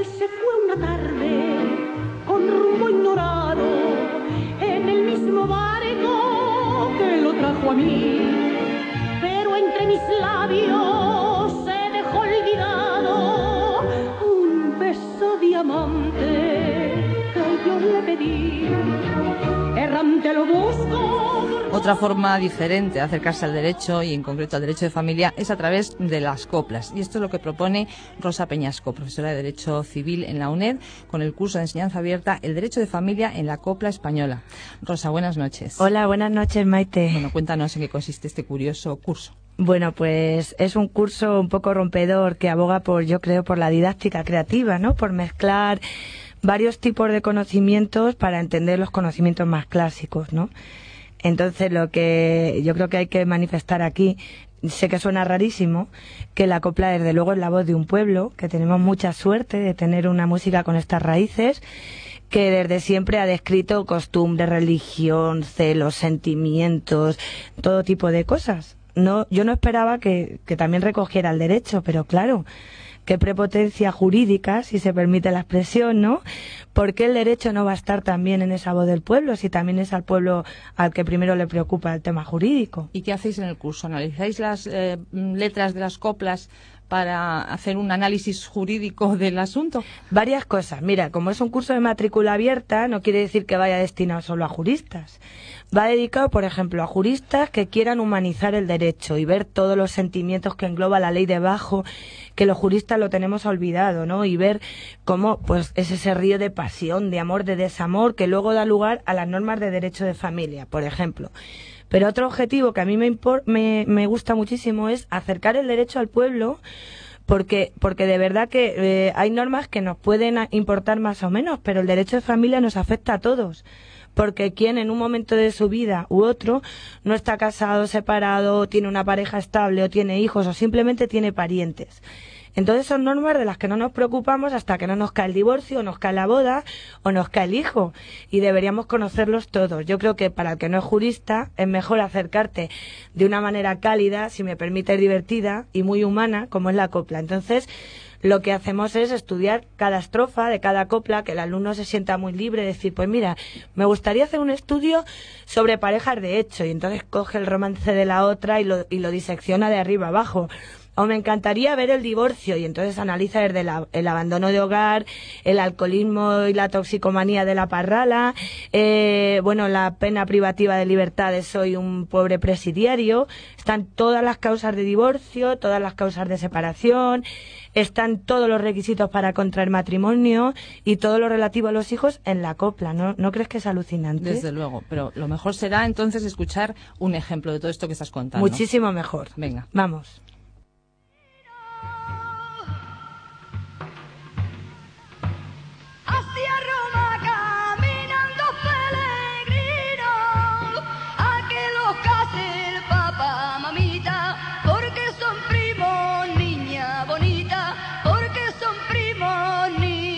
Él se fue una tarde con rumbo ignorado en el mismo barco que lo trajo a mí, pero entre mis labios se dejó olvidado un beso diamante que yo le pedí. Errante lo busco. Otra forma diferente de acercarse al derecho, y en concreto al derecho de familia, es a través de las coplas. Y esto es lo que propone Rosa Peñasco, profesora de Derecho Civil en la UNED, con el curso de enseñanza abierta El Derecho de Familia en la Copla Española. Rosa, buenas noches. Hola, buenas noches, Maite. Bueno, cuéntanos en qué consiste este curioso curso. Bueno, pues es un curso un poco rompedor que aboga yo creo, por la didáctica creativa, ¿no? Por mezclar varios tipos de conocimientos para entender los conocimientos más clásicos, ¿no? Entonces, lo que yo creo que hay que manifestar aquí, sé que suena rarísimo, que la copla desde luego es la voz de un pueblo, que tenemos mucha suerte de tener una música con estas raíces, que desde siempre ha descrito costumbre, religión, celos, sentimientos, todo tipo de cosas. Yo no esperaba que también recogiera el derecho, pero claro, qué prepotencia jurídica, si se permite la expresión, ¿no? ¿Por qué el derecho no va a estar también en esa voz del pueblo, si también es al pueblo al que primero le preocupa el tema jurídico? ¿Y qué hacéis en el curso? ¿Analizáis las letras de las coplas para hacer un análisis jurídico del asunto? Varias cosas. Mira, como es un curso de matrícula abierta, no quiere decir que vaya destinado solo a juristas. Va dedicado, por ejemplo, a juristas que quieran humanizar el derecho y ver todos los sentimientos que engloba la ley debajo, que los juristas lo tenemos olvidado, ¿no? Y ver cómo pues es ese río de pasión, de amor, de desamor, que luego da lugar a las normas de derecho de familia, por ejemplo. Pero otro objetivo que a mí me gusta muchísimo es acercar el derecho al pueblo, porque de verdad que hay normas que nos pueden importar más o menos, pero el derecho de familia nos afecta a todos. Porque quien en un momento de su vida u otro no está casado, separado, tiene una pareja estable o tiene hijos o simplemente tiene parientes. Entonces son normas de las que no nos preocupamos hasta que no nos cae el divorcio, o nos cae la boda o nos cae el hijo. Y deberíamos conocerlos todos. Yo creo que para el que no es jurista es mejor acercarte de una manera cálida, si me permite divertida y muy humana, como es la copla. Entonces, lo que hacemos es estudiar cada estrofa de cada copla, que el alumno se sienta muy libre de decir, pues mira, me gustaría hacer un estudio sobre parejas de hecho, y entonces coge el romance de la otra y lo disecciona de arriba abajo. O me encantaría ver el divorcio, y entonces analiza desde el abandono de hogar, el alcoholismo y la toxicomanía de la parrala, la pena privativa de libertad de soy un pobre presidiario. Están todas las causas de divorcio, todas las causas de separación, están todos los requisitos para contraer matrimonio y todo lo relativo a los hijos en la copla. ¿No crees que es alucinante? Desde luego, pero lo mejor será entonces escuchar un ejemplo de todo esto que estás contando. Muchísimo mejor. Venga. Vamos. Hacia Roma caminando peregrinos, a que los case el papá, mamita, porque son primos, niña bonita, porque son primos,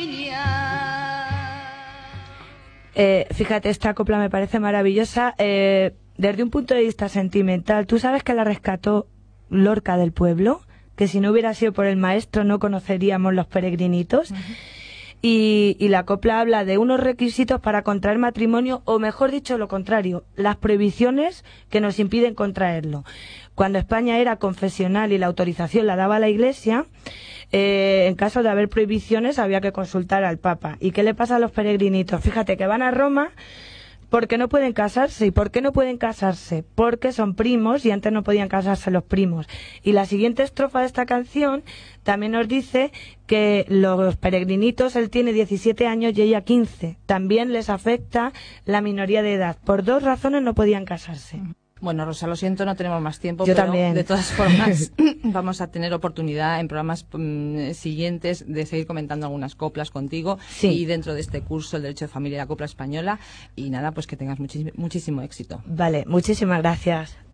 niña. Fíjate, esta copla me parece maravillosa. Desde un punto de vista sentimental, ¿tú sabes que la rescató Lorca del Pueblo? Que si no hubiera sido por el maestro no conoceríamos los peregrinitos. Uh-huh. Y la copla habla de unos requisitos para contraer matrimonio, o mejor dicho, lo contrario, las prohibiciones que nos impiden contraerlo. Cuando España era confesional y la autorización la daba la Iglesia, en caso de haber prohibiciones había que consultar al Papa. ¿Y qué le pasa a los peregrinitos? Fíjate que van a Roma porque no pueden casarse. ¿Y por qué no pueden casarse? Porque son primos y antes no podían casarse los primos. Y la siguiente estrofa de esta canción también nos dice que los peregrinitos, él tiene 17 años y ella 15. También les afecta la minoría de edad. Por 2 razones no podían casarse. Bueno, Rosa, lo siento, no tenemos más tiempo, Yo pero también. De todas formas vamos a tener oportunidad en programas siguientes de seguir comentando algunas coplas contigo. Sí. Y dentro de este curso, el Derecho de Familia y la Copla Española. Y nada, pues que tengas muchísimo éxito. Vale, muchísimas gracias.